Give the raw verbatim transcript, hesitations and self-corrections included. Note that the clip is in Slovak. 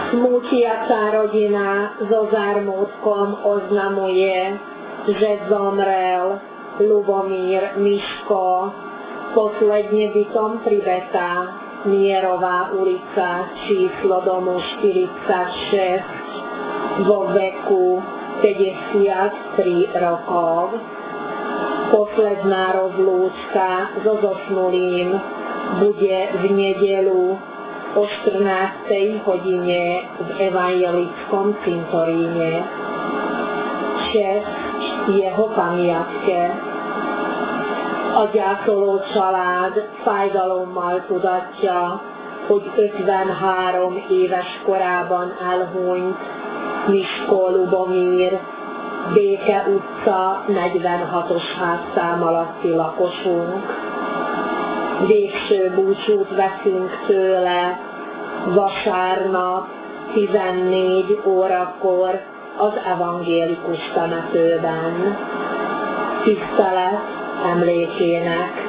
Smútiaca rodina so zármútkom oznamuje, že zomrel Ľubomír Miško, posledne bytom pri Beta, Mierová ulica, číslo domu štyridsaťšesť, vo veku päťdesiattri rokov. Posledná rozlúčka so zosnulým bude v nedeľu o štrnástej hodine v evanjelickom cintoríne. Čest jeho pamiatke. A gyászoló család fájdalommal tudatja, hogy ötvenhárom éves korában elhunyt Miško Ľubomír, Béke utca negyvenhatos házszám alatti lakosunk. Végső búcsút veszünk tőle vasárnap tizennégy órakor az evangélikus temetőben. Tisztelet emlékének.